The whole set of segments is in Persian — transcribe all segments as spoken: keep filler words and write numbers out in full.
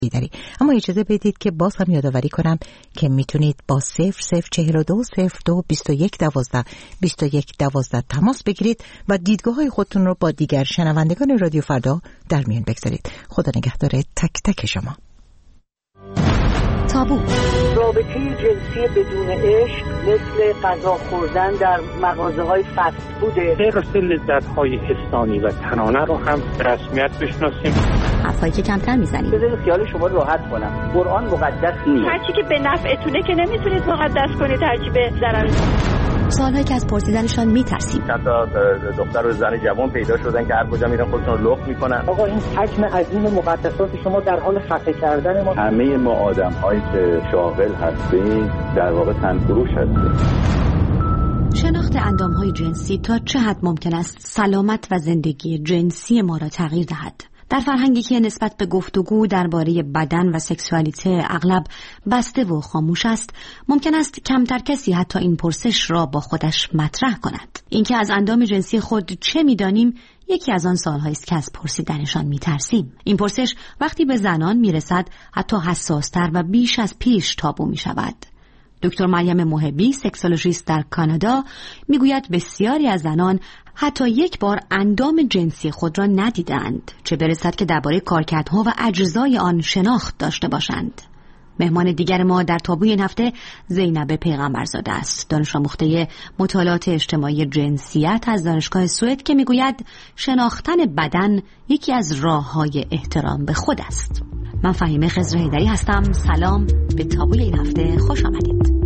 داری. اما اجازه بدید که باز هم یادآوری کنم که میتونید با صفر صفر چهل و دو صفر دو بیست و یک دوازده بیست و یک دوازده تماس بگیرید و دیدگاه های خودتون رو با دیگر شنوندگان رادیو فردا در میان بگذارید. خدا نگهدار تک تک شما. تابو. رابطه جنسی بدون عشق مثل غذا خوردن در مغازه‌های فست فوده. حفظ لذت‌های حسانی و تنانه رو هم به رسمیت بشناسیم. حرفایی که کمتر میزنیم. بذارید خیال شما راحت کنم. قرآن مقدس نیست. هر چی که به نفعتونه که نمیتونید مقدس کنید، هر چی به ضرر. سوالهایی که از پرسیدنشان میترسیم. چند تا دختر و زن جوان پیدا شدن که هر کجا میرن خودشون رو لخت میکنن. آقا این حجم عظیم مقدسات شما در حال خفه کردن ما. همه ما آدم‌هایی که شاغل هستیم در واقع تنفروش هستیم. شناخت اندام‌های جنسی تا چه حد ممکن است سلامت و زندگی جنسی ما را تغییر دهد؟ در فرهنگی که نسبت به گفتگو درباره بدن و سکسوالیته اغلب بسته و خاموش است، ممکن است کمتر کسی حتی این پرسش را با خودش مطرح کند. اینکه از اندام جنسی خود چه می‌دانیم یکی از آن سوال‌هایی است که از پرسیدنشان می‌ترسیم. این پرسش وقتی به زنان می‌رسد حتی حساس‌تر و بیش از پیش تابو می‌شود. دکتر مریم محبی، سکسولوژیست در کانادا، میگوید بسیاری از زنان حتی یک بار اندام جنسی خود را ندیدند، چه برسد که درباره کارکردها و اجزای آن شناخت داشته باشند. مهمان دیگر ما در تابوی این هفته زینب پیغمبرزاده است، دانش آموخته مطالعات اجتماعی جنسیت از دانشگاه سوئد که میگوید شناختن بدن یکی از راه‌های احترام به خود است. من فهیمه خضر حیدری هستم. سلام، به تابوی این هفته خوش آمدید.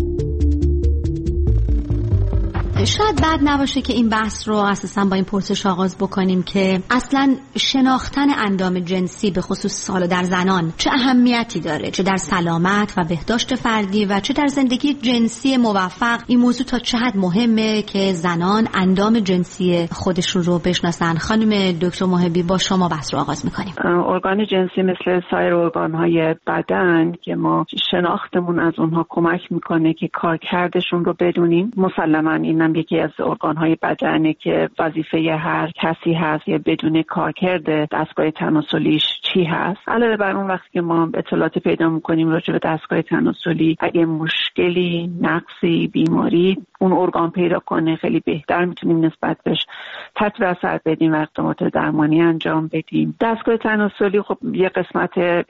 شاید بد نباشه که این بحث رو اساساً با این پرسش آغاز بکنیم که اصلاً شناختن اندام جنسی به خصوص حالا در زنان چه اهمیتی داره، چه در سلامت و بهداشت فردی و چه در زندگی جنسی موفق. این موضوع تا چه حد مهمه که زنان اندام جنسی خودشون رو بشناسن. خانم دکتر محبی، با شما بحث رو آغاز میکنیم. ارگان جنسی مثل سایر ارگان‌های بدن که ما شناختمون از اونها کمک میکنه که کارکردشون رو بدونیم. مسلماً اینم یکی از ارگان‌های بدنه که وظیفه هر کسی هست یا بدون کارکرد دستگاه تناسلیش چی هست. علاوه بر اون وقتی که ما اطلاعات پیدا می‌کنیم راجع به دستگاه تناسلی، اگه مشکلی، نقصی، بیماری اون ارگان پیدا کنه، خیلی بهتر میتونیم نسبت بهش تحت اثر بدیم و اقدامات درمانی انجام بدیم. دستگاه تناسلی خب یه قسمت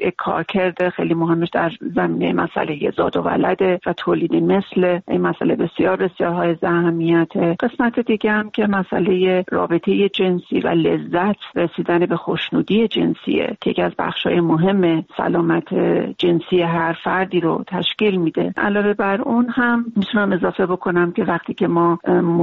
کارکرد خیلی مهمش در زمینه مسئله زاد و ولده و تولید مثل. این مسئله بسیار بسیار های اهمیت. قسمت دیگه هم که مسئله رابطه جنسی و لذت، رسیدن به خوشنودی جنسیه که یکی از بخش‌های مهم سلامت جنسی هر فردی رو تشکیل میده. علاوه بر اون هم میتونم اضافه بکنم که وقتی که ما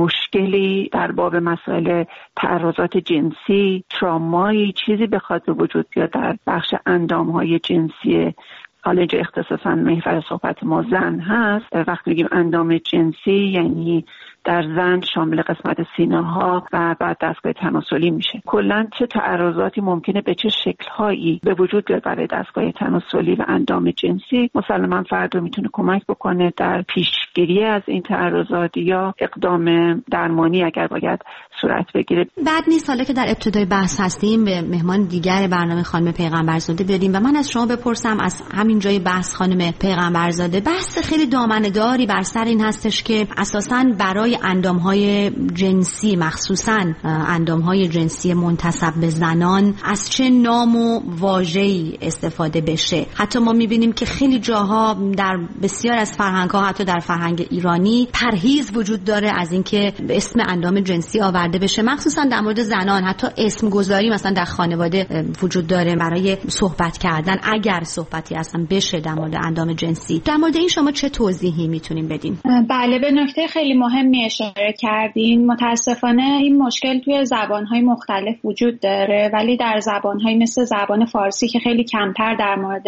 مشکلی در باب مسائل تعرضات جنسی، ترامایی، چیزی بخواد به وجود بیاد در بخش اندام‌های جنسی، حالا اینجا اختصاصاً محور صحبت ما زن هست، وقتی میگیم اندام جنسی یعنی در زن شامل قسمت سینه ها و بعد دستگاه تناسلی میشه. کلاً چه تعرضاتی ممکنه به چه شکل‌هایی به وجود بیاد برای دستگاه تناسلی و اندام جنسی، مسلماً فرد رو میتونه کمک بکنه در پیشگیری از این تعرضات یا اقدام درمانی اگر باید صورت بگیره. بعد نیست حالا که در ابتدای بحث هستیم به مهمان دیگر برنامه خانم پیغمبرزاده بریم و من از شما بپرسم، از همین جای بحث خانم پیغمبرزاده، بحث خیلی دامنه‌داری بر سر این هستش که اساساً برای اندام‌های جنسی، مخصوصاً اندام‌های جنسی منتسب به زنان، از چه نام و واژه‌ای استفاده بشه. حتی ما می‌بینیم که خیلی جاها در بسیار از فرهنگ‌ها، حتی در فرهنگ ایرانی، پرهیز وجود داره از اینکه به اسم اندام جنسی آورده بشه، مخصوصاً در مورد زنان. حتی اسم گذاری مثلا در خانواده وجود داره برای صحبت کردن، اگر صحبتی اصلا بشه در مورد اندام جنسی. در مورد این شما چه توضیحی میتونین بدین؟ بله، به نکته خیلی مهمی اشاره کردین. متاسفانه این مشکل توی زبان‌های مختلف وجود داره، ولی در زبان‌های مثل زبان فارسی که خیلی کمتر در مورد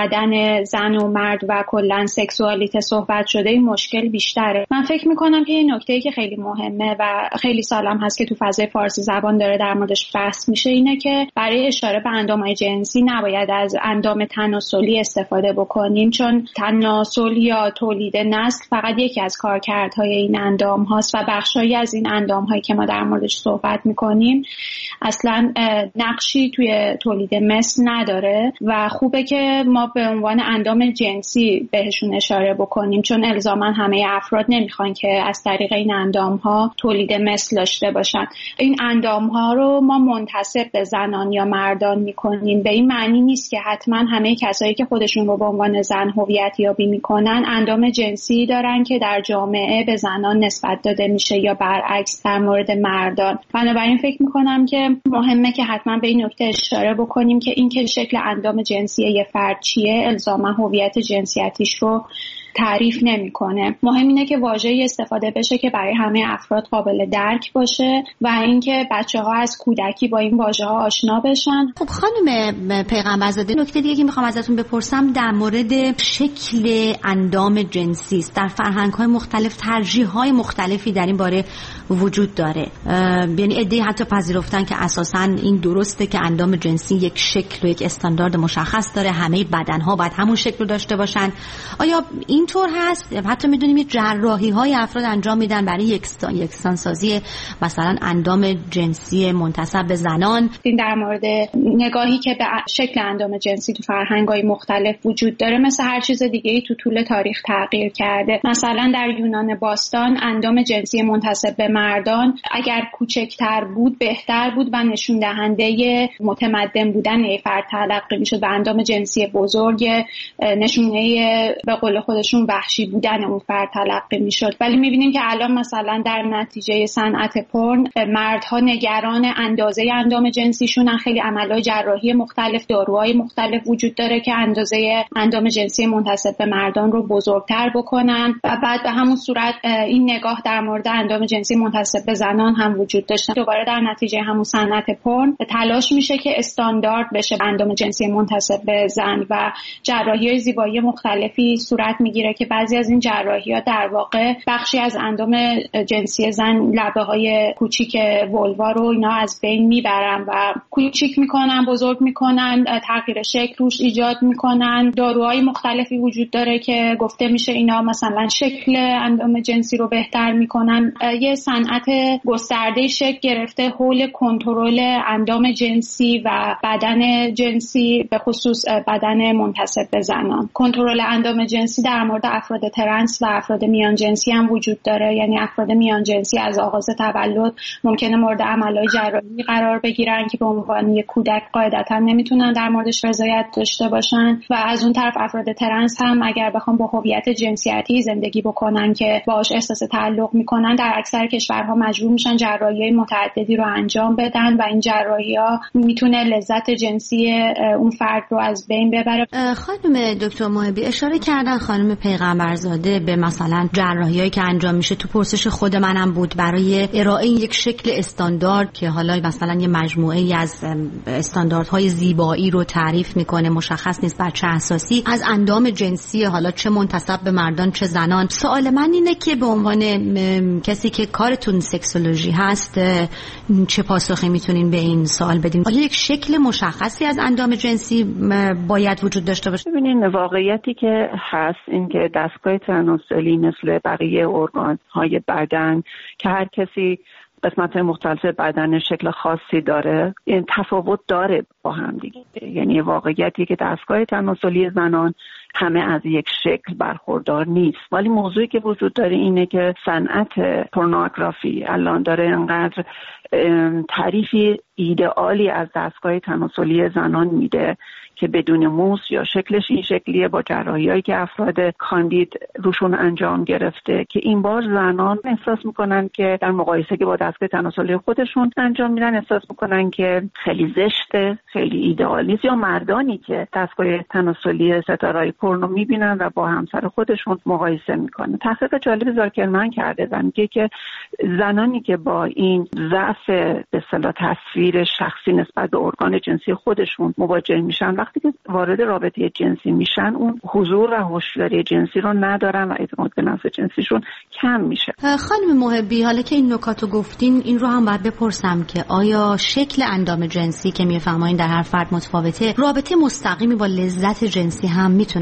بدن زن و مرد و کلاً سکسوالیته صحبت شده، این مشکل بیشتره. من فکر می‌کنم که این نکته‌ای که خیلی مهمه و خیلی سالم هست که تو فضای فارسی زبان داره در موردش بحث میشه اینه که برای اشاره به اندام‌های جنسی نباید از اندام تناسلی استفاده بکنیم، چون تناسل یا تولید نسل فقط یکی از کارکردهای این اندام اندام هاست و بخشایی از این اندام هایی که ما در موردش صحبت میکنیم اصلا نقشی توی تولید مثل نداره و خوبه که ما به عنوان اندام جنسی بهشون اشاره بکنیم، چون الزاما همه افراد نمیخوان که از طریق این اندام ها تولید مثل داشته باشن. این اندام ها رو ما منتسب به زنان یا مردان میکنیم، به این معنی نیست که حتما همه کسایی که خودشون رو به عنوان زن هویت یابی میکنن اندام جنسی دارن که در جامعه به زنان نسبت داده میشه یا برعکس در مورد مردان. بنابراین فکر میکنم که مهمه که حتما به این نکته اشاره بکنیم که این که شکل اندام جنسی یه فرد چیه الزاما هویت جنسیتیش رو تعریف نمیکنه. مهم اینه که واژه‌ای استفاده بشه که برای همه افراد قابل درک باشه و اینکه بچه‌ها از کودکی با این واژه‌ها آشنا بشن. خب خانم پیغمبرزاده، نکته دیگه که میخوام ازتون بپرسم در مورد شکل اندام جنسی است. در فرهنگ‌های مختلف ترجیح‌های مختلفی در این باره وجود داره. یعنی عده‌ای حتی پذیرفتن که اساساً این درسته که اندام جنسی یک شکل و یک استاندارد مشخص داره، همه بدن‌ها باید همون شکل رو داشته باشن. آیا این اینطور هست؟ حتی میدونیم یه جراحی های افراد انجام میدن برای یکسان سازی مثلا اندام جنسی منتسب به زنان. این در مورد نگاهی که به شکل اندام جنسی تو فرهنگ‌های مختلف وجود داره مثل هر چیز دیگه‌ای تو طول تاریخ تغییر کرده. مثلا در یونان باستان اندام جنسی منتسب به مردان اگر کوچکتر بود بهتر بود و نشون دهنده متمدن بودن یه فرد تلقی میشد و اندام جنسی بزرگ نشونه به قول خودشون وحشی بودن اون فرد تلقی میشد. ولی میبینیم که الان مثلا در نتیجه صنعت پورن مردها نگران اندازه اندام جنسیشون، خیلی عملهای جراحی مختلف، داروهای مختلف وجود داره که اندازه اندام جنسی منتسب به مردان رو بزرگتر بکنن و بعد به همون صورت این نگاه در مورد اندام جنسی منتسب به زنان هم وجود داشته. دوباره در نتیجه همون صنعت پورن تلاش میشه که استاندارد بشه اندام جنسی منتسب به زن و جراحی‌های زیبایی مختلفی صورت میگیره که بعضی از این جراحی‌ها در واقع بخشی از اندام جنسی زن، لبه‌های کوچیک ولوا رو اینا از بین میبرن و کوچیک میکنن، بزرگ میکنن، تغییر شکل روش ایجاد میکنن. داروهای مختلفی وجود داره که گفته میشه اینا مثلا شکل اندام جنسی رو بهتر میکنن. یه صنعت گسترده شکل گرفته حول کنترل اندام جنسی و بدن جنسی، به خصوص بدن منتسب به زنان. کنترل اندام جنسی در مورد افراد ترنس و افراد میان جنسی هم وجود داره. یعنی افراد میان جنسی از آغاز تولد ممکنه مورد عملهای جراحی قرار بگیرن که به عنوان یک کودک قاعدتا نمیتونن در موردش رضایت داشته باشن و از اون طرف افراد ترنس هم اگر بخوام با هویت جنسیتی زندگی بکنن که باهاش احساس تعلق میکنن در اکثر کشورها مجبور میشن جراحی‌های متعددی رو انجام بدن و این جراحی‌ها میتونه لذت جنسی اون فرد رو از بین ببره. خانم دکتر محبی اشاره کردن خانم پیغمبرزاده به مثلا جراحی‌هایی که انجام میشه. تو پرسش خود منم بود برای ارائه یک شکل استاندارد که حالا مثلا یه مجموعه‌ای از استانداردهای زیبایی رو تعریف میکنه، مشخص نیست بر چه اساسی، از اندام جنسی حالا چه منتسب به مردان چه زنان. سوال من اینه که به عنوان کسی که کارتون سکسولوژی هست چه پاسخی میتونین به این سوال بدین؟ آیا یک شکل مشخصی از اندام جنسی باید وجود داشته باشه؟ ببینین واقعیتی که هست این که دستگاه تناسلی مثل بقیه ارگان‌های بدن که هر کسی قسمت مختلف بدن شکل خاصی داره، این تفاوت داره با هم دیگه. یعنی واقعیتی که دستگاه تناسلی زنان همه از یک شکل برخوردار نیست، ولی موضوعی که وجود داره اینه که صنعت پورنوگرافی الان داره انقدر تعریفی ایدئالی از دستگاه تناسلی زنان میده که بدون موس یا شکلش این شکلیه با جراحی‌هایی که افراد کاندید روشون انجام گرفته که این بار زنان احساس میکنن که در مقایسه که با دستگاه تناسلی خودشون انجام میدن احساس میکنن که خیلی زشته، خیلی ایدئال نیست. یا مردانی که دستگاه تناسلی ستاره‌های پورنو میبینن و با همسر خودشون مقایسه میکنن. تحقیق جالب زارکرمن کرده و میگه که زنانی که با این ضعف به اصطلاح تصویر شخصی نسبت به ارگان جنسی خودشون مواجه میشن، وقتی که وارد رابطه جنسی میشن اون حضور و هوشیاری جنسی رو ندارن و اعتماد به نفس جنسیشون کم میشه. خانم محبی، حالا که این نکاتو گفتین این رو هم باید بپرسم که آیا شکل اندام جنسی که میفرمایین در هر فرد متفاوته رابطه مستقیمی با لذت جنسی هم میتونه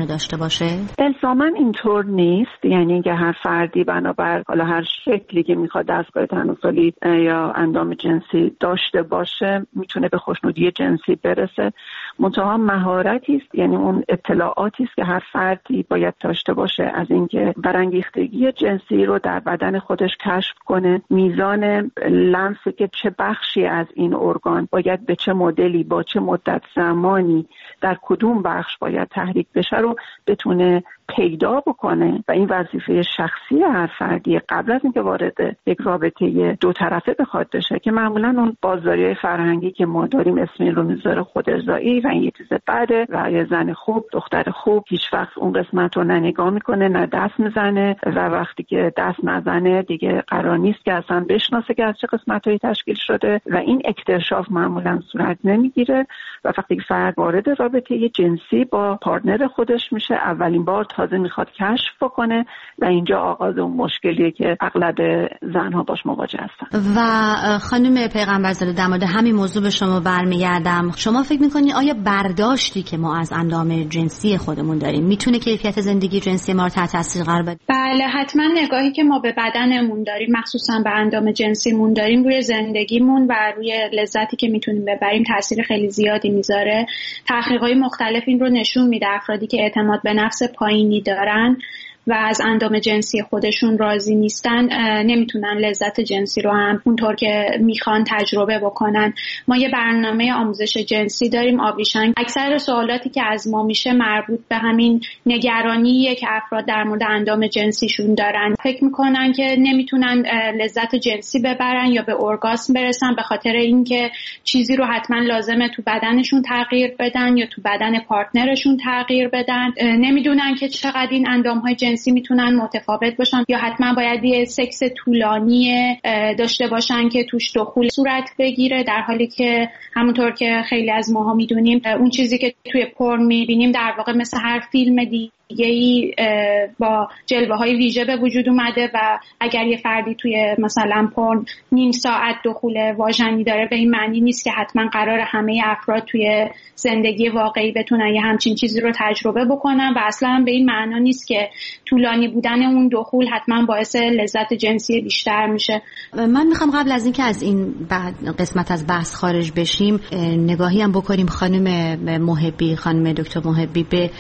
داشته باشه؟ الزاماً اینطور نیست، یعنی که هر فردی بنابر حالا هر شکلی که میخواد دستگاه تناسلی یا اندام جنسی داشته باشه میتونه به خوشنودی جنسی برسه. منتها مهارتی است، یعنی اون اطلاعاتی است که هر فردی باید داشته باشه از اینکه برانگیختگی جنسی رو در بدن خودش کشف کنه، میزان لمسی که چه بخشی از این ارگان باید به چه مدلی با چه مدت زمانی در کدوم بخش باید تحریک بشه رو بتونه پیدا بکنه و این وظیفه شخصی هر فردی قبل از اینکه وارد یک رابطه دو طرفه بخواد بشه که معمولا اون بازداری‌های فرهنگی که ما داریم اسم این رو میذاره خودارضایی و این یه چیز بده و یه زن خوب دختر خوب هیچ وقت اون قسمت رو نه نگاه میکنه نه دست میزنه و وقتی که دست نزنه دیگه قرار نیست که اصلا بشناسه که از چه قسمت‌هایی تشکیل شده و این اکتشاف معمولا صورت نمیگیره و وقتی که فرد وارد رابطه جنسی با پارتنر خودش میشه اولین بار تازه میخواد کشف بکنه و اینجا آغاز اون مشکلیه که اغلب زنها باش مواجه هستن. و خانم پیغمبرزاده در مورد همین موضوع به شما برمیگردم. شما فکر میکنید آیا برداشتی که ما از اندام جنسی خودمون داریم میتونه کیفیت زندگی جنسی ما رو تحت تاثیر قرار بده؟ بله، حتما نگاهی که ما به بدنمون داریم، مخصوصا به اندام جنسیمون داریم، روی زندگیمون و روی لذتی که میتونیم ببریم تاثیر خیلی زیادی میذاره. تحقیقات مختلف این رو نشون میده افرادی که اعتماد به نفس پایینی دارن و از اندام جنسی خودشون راضی نیستن نمیتونن لذت جنسی رو هم اونطور که میخوان تجربه بکنن. ما یه برنامه آموزش جنسی داریم آویشنگ. اکثر سوالاتی که از ما میشه مربوط به همین نگرانیه که افراد در مورد اندام جنسیشون دارن. فکر میکنن که نمیتونن لذت جنسی ببرن یا به ارگاسم برسن به خاطر اینکه چیزی رو حتما لازمه تو بدنشون تغییر بدن یا تو بدن پارتنرشون تغییر بدن. نمیدونن که چقدر این اندام‌های جنسی میتونن متفاوت باشن یا حتما باید یه سکس طولانی داشته باشن که توش دخول صورت بگیره، در حالی که همونطور که خیلی از ماها میدونیم اون چیزی که توی پورن میبینیم در واقع مثل هر فیلم دیگه ای با جلوه های ویژه به وجود اومده و اگر یه فردی توی مثلا پورن نیم ساعت دخول واژنی داره به این معنی نیست که حتما قرار همه افراد توی زندگی واقعی بتونن یه همچین چیزی رو تجربه بکنن و اصلا به این معنا نیست که طولانی بودن اون دخول حتما باعث لذت جنسی بیشتر میشه. من میخوام قبل از اینکه از این قسمت از بحث خارج بشیم نگاهی هم بکنیم خانم محبی، خانم دکتر محبی، به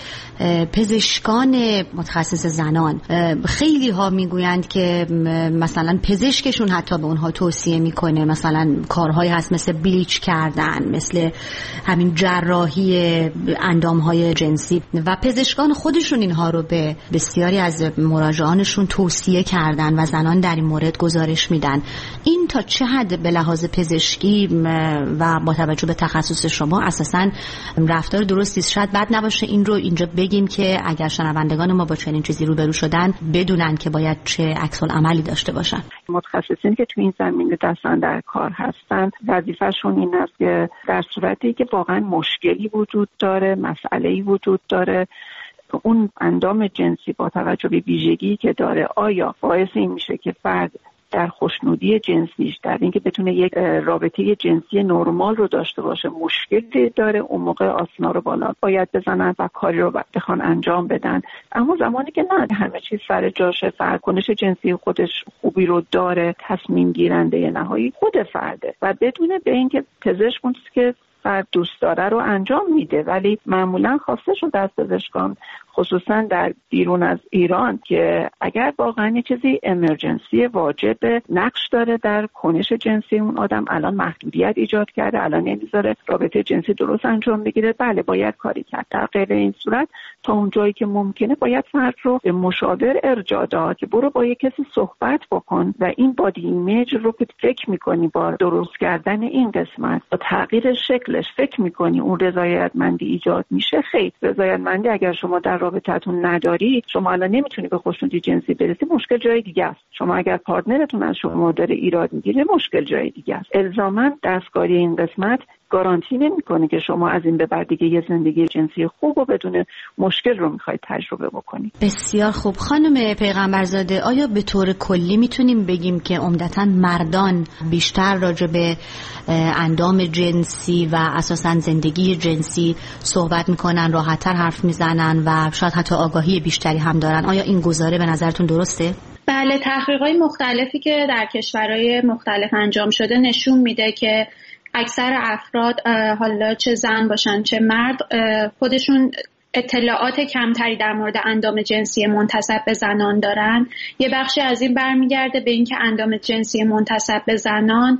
پزشکان متخصص زنان. خیلی ها میگویند که مثلا پزشکشون حتی به اونها توصیه میکنه مثلا کارهایی هست مثل بلیچ کردن، مثل همین جراحی اندامهای جنسی و پزشکان خودشون اینها رو به بسیاری از مراجعانشون توصیه کردن و زنان در این مورد گزارش میدن. این تا چه حد به لحاظ پزشکی و با توجه به تخصص شما اساساً رفتار درستی است؟ شاید بد نباشه این رو اینجا بگیم که اگر شنوندگان ما با چنین چیزی روبرو شدن بدونن که باید چه عکس العملی داشته باشن. متخصصین که تو این زمینه دستن در کار هستن وظیفه‌شون این است که در صورتی که واقعا مشکلی وجود داره، مسئله‌ای وجود داره، اون اندام جنسی با توجه به ویژگی که داره آیا باعث این میشه که فرد در خوشنودی جنسیش، در اینکه بتونه یک رابطه جنسی نرمال رو داشته باشه مشکلی داره، اون موقع آسنا رو بالا باید بزنن و کاری رو بخوان انجام بدن. اما زمانی که نه همه چیز سر جاشه، فرکنش جنسی خودش خوبی رو داره، تصمیم گیرنده نهایی خود فرده و بدونه به اینکه پزشک اون که فرد دوست داره رو انجام میده. ولی معمولا خواسته شده از پزشکان خصوصا در بیرون از ایران که اگر واقعا یه چیزی امرجنسی واجب نقش داره در کنش جنسی اون آدم، الان محدودیت ایجاد کرده، الان نمیذاره رابطه جنسی درست انجام بگیره، بله باید کاری کرد. در غیر این صورت تا اون جایی که ممکنه باید فرد رو به مشاور ارجاع داد که برو با یه کسی صحبت بکن و این بادی ایمیج رو که فکر میکنی با درست کردن این قسمت با تغییر شکلش فکر میکنی اون رضایتمندی ایجاد میشه. خیر، رضایتمندی اگر شما در رابطتون نداری، شما الان نمیتونی به خوشنودی جنسی برسی، مشکل جای دیگه است. شما اگر پارتنرتون از شما داره ایراد میگیره، مشکل جای دیگه است. الزاما دستکاری این قسمت گارانتی نمیکنه که شما از این به بعد دیگه یه زندگی جنسی خوب و بدون مشکل رو میخواید تجربه بکنید. بسیار خوب. خانم پیغمبرزاده، آیا به طور کلی میتونیم بگیم که عمدتاً مردان بیشتر راجع به اندام جنسی و اساساً زندگی جنسی صحبت میکنن، راحت‌تر حرف میزنن و شاید حتی آگاهی بیشتری هم دارن؟ آیا این گزاره به نظرتون درسته؟ بله، تحقیقات مختلفی که در کشورهای مختلف انجام شده نشون میده که اکثر افراد، حالا چه زن باشن چه مرد، خودشون اطلاعات کمتری در مورد اندام جنسی منتسب به زنان دارن. یه بخشی از این برمیگرده به اینکه اندام جنسی منتسب به زنان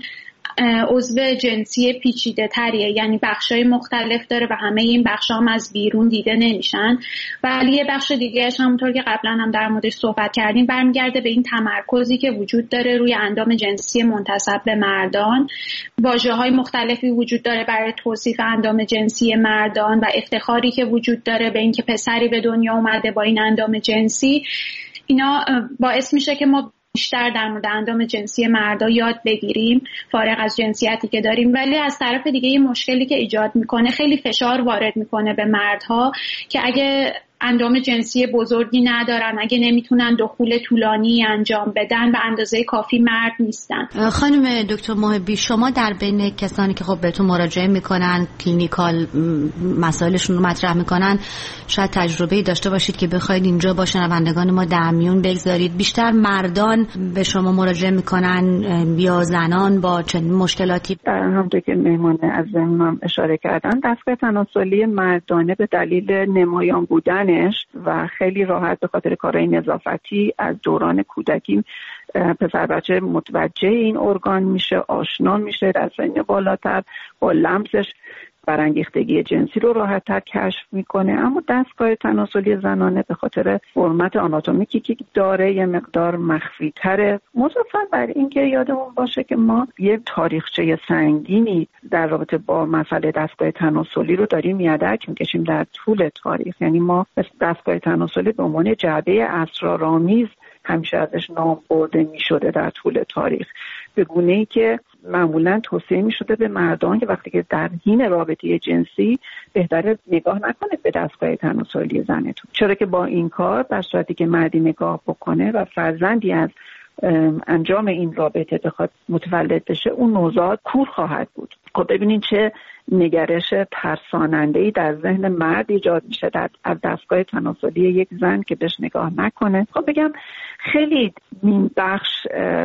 عضو جنسی پیچیده تریه، یعنی بخشای مختلف داره و همه این بخشا هم از بیرون دیده نمیشن. ولی یه بخش دیگه‌اش همونطور که قبلا هم در موردش صحبت کردیم برمیگرده به این تمرکزی که وجود داره روی اندام جنسی منتسب به مردان. واژه‌های مختلفی وجود داره برای توصیف اندام جنسی مردان و افتخاری که وجود داره به اینکه پسری به دنیا اومده با این اندام جنسی. اینا باعث میشه که ما بیشتر در مورد اندام جنسی مردا یاد بگیریم فارغ از جنسیتی که داریم. ولی از طرف دیگه یه مشکلی که ایجاد میکنه، خیلی فشار وارد میکنه به مردها که اگه اندام جنسی بزرگی ندارن، اگه نمیتونن دخول طولانی انجام بدن، به اندازه کافی مرد نیستن. خانم دکتر محبی، شما در بین کسانی که خب بهتون مراجعه میکنن، کلینیکال مسائلشون رو مطرح میکنن، شاید تجربه‌ای داشته باشید که بخواید اینجا با شنوندگان ما در میون بگذارید. بیشتر مردان به شما مراجعه میکنن یا زنان با چنین مشکلاتی؟ همونطور که مهمان عزیزم هم اشاره کردن، دستگاه تناسلی مردانه به دلیل نمایان بودن و خیلی راحت به خاطر کارهای نظافتی از دوران کودکی پسر بچه متوجه این ارگان میشه، آشنا میشه، در سن بالاتر با لمسش برانگیختگی جنسی رو راحت‌تر کشف میکنه. اما دستگاه تناسلی زنانه به خاطر فرمت آناتومیکی که داره یه مقدار مخفی تره. مضافاً بر این که یادمون باشه که ما یه تاریخچه سنگینی در رابطه با مسئله دستگاه تناسلی رو داریم یدک میکشیم در طول تاریخ. یعنی ما دستگاه تناسلی به عنوان جعبه اسرارآمیز همیشه ازش نام برده میشده در طول تاریخ، به گونه‌ای که معمولاً توصیه می‌شده به مردان که وقتی که در حین رابطه جنسی بهتره نگاه نکنه به دستگاه تناسلی زنتون، چرا که با این کار در صورتی که مردی نگاه بکنه و فرزندی از انجام این رابطه بخواد متولد بشه، اون نوزاد کور خواهد بود. خب ببینین چه نگرش ترساننده‌ای در ذهن مرد ایجاد میشه در از دستگاه تناسلی یک زن که بهش نگاه نکنه. خب بگم خیلی این بخش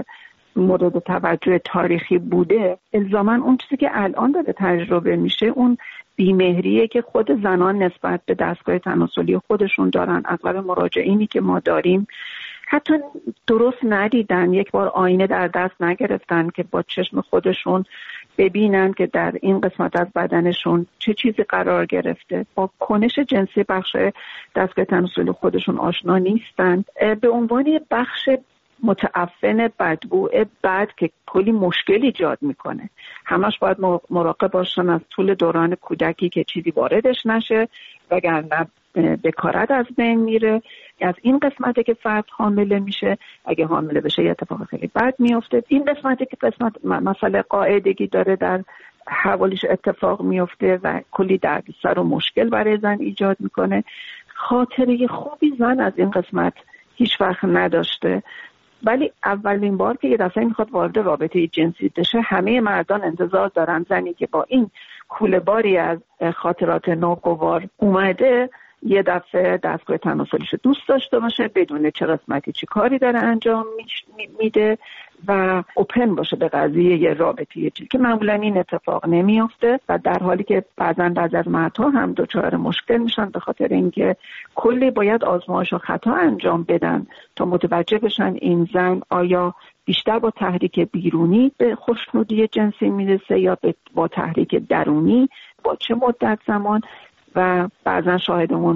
مورد توجه تاریخی بوده. الزاماً اون چیزی که الان داره تجربه میشه اون بیمهریه که خود زنان نسبت به دستگاه تناسلی خودشون دارن. اغلب مراجعینی که ما داریم حتی درست ندیدن، یک بار آینه در دست نگرفتن که با چشم خودشون ببینن که در این قسمت از بدنشون چه چیزی قرار گرفته. با کنش جنسی بخش دستگاه تناسلی خودشون آشنا نیستن. به عنوان بخش متعفن بدبو بد که کلی مشکل ایجاد میکنه، همش باید مراقب باشن از طول دوران کودکی که چیزی واردش نشه، وگرنه بکارت از بین میره. از این قسمته که فرد حامله میشه، اگه حامله بشه یه اتفاق خیلی بد میفته. این قسمته که قسمت مسئله قاعدگی داره در حوالش اتفاق میفته و کلی دردسر و مشکل برای زن ایجاد میکنه. خاطره خوبی زن از این قسمت هیچ وقت نداشته، ولی اولین بار که یه دفعه میخواد وارد رابطه جنسی بشه، همه مردان انتظار دارن زنی که با این کوله باری از خاطرات ناگوار اومده یه دفعه دستگاه تناسلیشو دوست داشته باشه، بدونه چه قسمتی چی کاری داره انجام میده و اوپن باشه به قضیه یه رابطه جنسی، که معمولا این اتفاق نمیافته و در حالی که بعضن بعض از مردها هم دچار مشکل میشن به خاطر اینکه کلی باید آزمایش و خطا انجام بدن تا متوجه بشن این زن آیا بیشتر با تحریک بیرونی به خوشنودی جنسی میرسه یا با تحریک درونی، با چه مدت زمان. و بعضا شاهدمون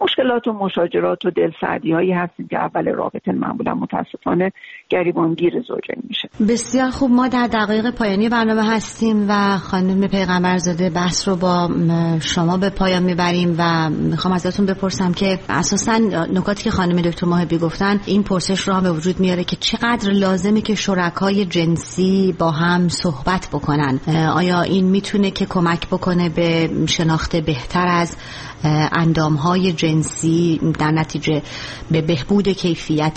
مشکلات و مشاجرات و دلسردی هایی هستیم که اول رابطه معمولا متاسفانه گریبانگیر زوجین میشه. بسیار خوب، ما در دقایق پایانی برنامه هستیم و خانم پیغمبرزاده بحث رو با شما به پایان میبریم و میخوام ازتون بپرسم که اساساً نکاتی که خانم دکتر ماهبی گفتن این پرسش رو هم به وجود میاره که چقدر لازمه که شرکای جنسی با هم صحبت بکنن. آیا این میتونه که کمک بکنه به شناخت بهتر از اندامهای جنسی، در نتیجه به بهبود کیفیت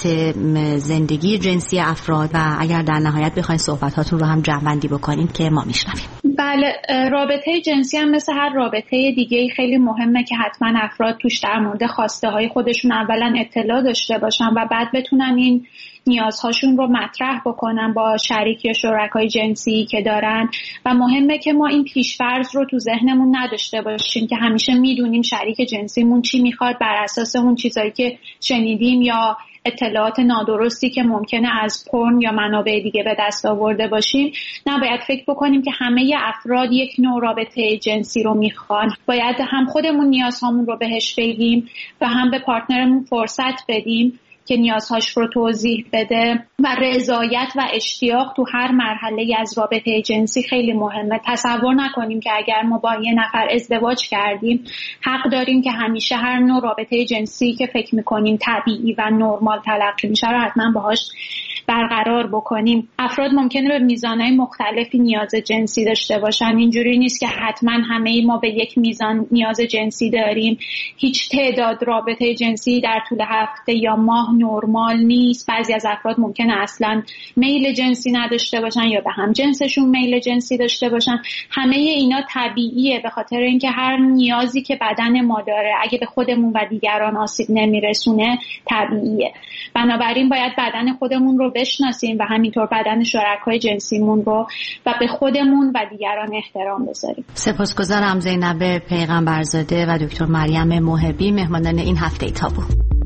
زندگی جنسی افراد، و اگر در نهایت بخواید صحبتاتون رو هم جمع‌بندی بکنید که ما میشنویم. بله، رابطه جنسی هم مثل هر رابطه دیگه خیلی مهمه که حتما افراد توش در مورد خواسته های خودشون اولا اطلاع داشته باشن و بعد بتونن این نیازهاشون رو مطرح بکنن با شریک یا شرکای جنسی که دارن. و مهمه که ما این پیشفرض رو تو ذهنمون نداشته باشیم که همیشه میدونیم شریک جنسیمون چی میخواد بر اساس اون چیزایی که شنیدیم یا اطلاعات نادرستی که ممکنه از پورن یا منابع دیگه به دست آورده باشیم. نباید فکر بکنیم که همه افراد یک نوع رابطه جنسی رو میخوان. باید هم خودمون نیازهامون رو بهش بگیم و هم به پارتنرمون فرصت بدیم که نیازهاش رو توضیح بده. و رضایت و اشتیاق تو هر مرحله از رابطه جنسی خیلی مهمه. تصور نکنیم که اگر ما با یه نفر ازدواج کردیم حق داریم که همیشه هر نوع رابطه جنسی که فکر میکنیم طبیعی و نرمال تلقی میشه رو حتما باهاش برقرار بکنیم. افراد ممکنه به میزانهای مختلفی نیاز جنسی داشته باشن. اینجوری نیست که حتما همه ما به یک میزان نیاز جنسی داریم. هیچ تعداد رابطه جنسی در طول هفته یا ماه نرمال نیست. بعضی از افراد ممکنه اصلا میل جنسی نداشته باشن یا به هم جنسشون میل جنسی داشته باشن. همه اینا طبیعیه به خاطر اینکه هر نیازی که بدن ما داره اگه به خودمون و دیگران آسیب نمیرسونه طبیعیه. بنابراین باید بدن خودمون رو بشناسیم و همینطور بدن شرکای جنسیمون رو و به خودمون و دیگران احترام بذاریم. سپاسگزارم زینب پیغمبرزاده و دکتر مریم موهبی، مهمانان این هفته تابو.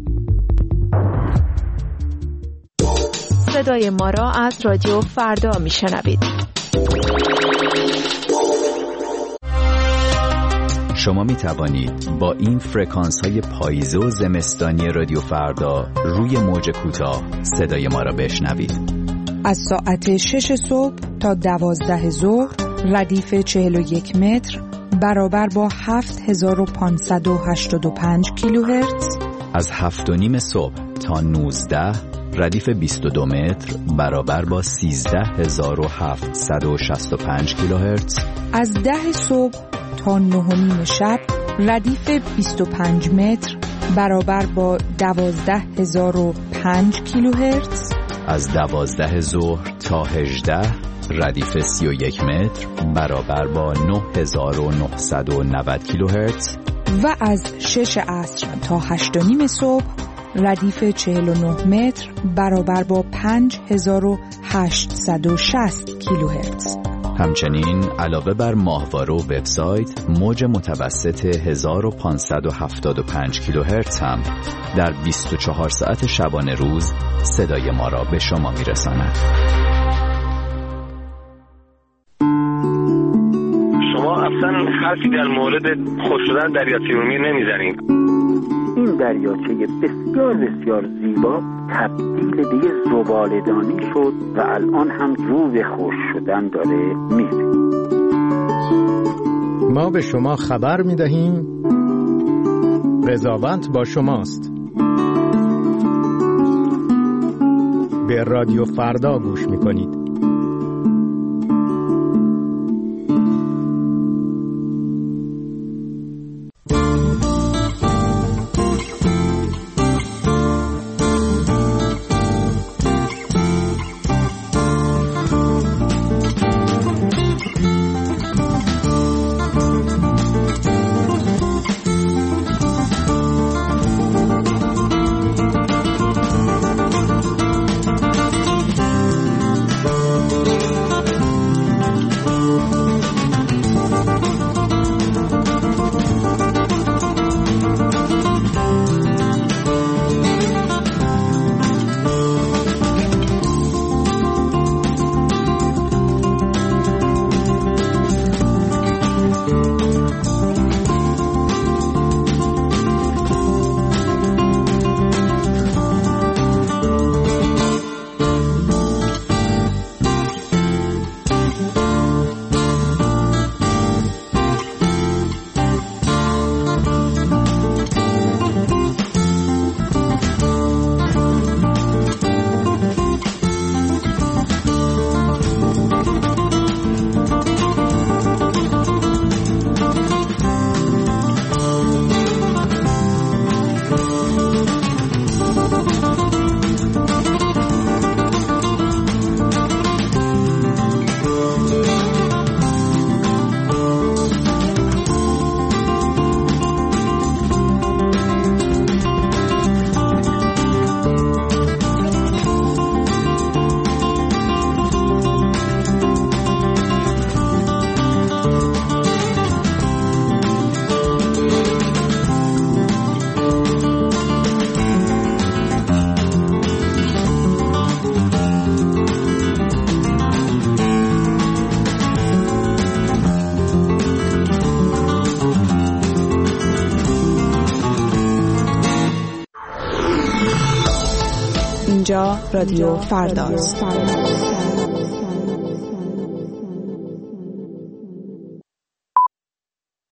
صدای ما را از رادیو فردا میشنوید. شما می توانید با این فرکانس های پاییزه و زمستانی رادیو فردا روی موج کوتاه صدای ما را بشنوید. از ساعت شش صبح تا دوازده ظهر ردیف چهل و یک متر برابر با هفت هزار و پانصد و هشتاد و پنج کیلوهرتز. از هفت و نیم صبح تا نوزده ردیف بیست و دو متر برابر با سیزده هزار و هفتصد و شصت و پنج کیلوهرتز. از ده صبح تا نه و نیم شب ردیف بیست و پنج متر برابر با دوازده هزار و پنج کیلوهرتز. از دوازده ظهر تا هجده ردیف سی و یک متر برابر با نه هزار و نهصد و نود کیلوهرتز. و از شش عصر تا هشت و نیم صبح ردیف چهل و نه متر برابر با پنج هزار و هشتصد و شصت کیلوهرتز. همچنین علاوه بر ماهواره و وبسایت، موج متوسط هزار و پانصد و هفتاد و پنج کیلوهرتز هم در بیست و چهار ساعت شبانه روز صدای ما را به شما میرساند. شما اصلا حرفی در مورد خشک شدن دریاچه ارومیه نمیزنید. این دریاچه بسیار بسیار زیبا تبدیل به یه زباله‌دانی شد و الان هم رو به خشک شدن داره میره. ما به شما خبر میدهیم قضاوت با شماست. به رادیو فردا گوش میکنید. اینجا رادیو فرداست.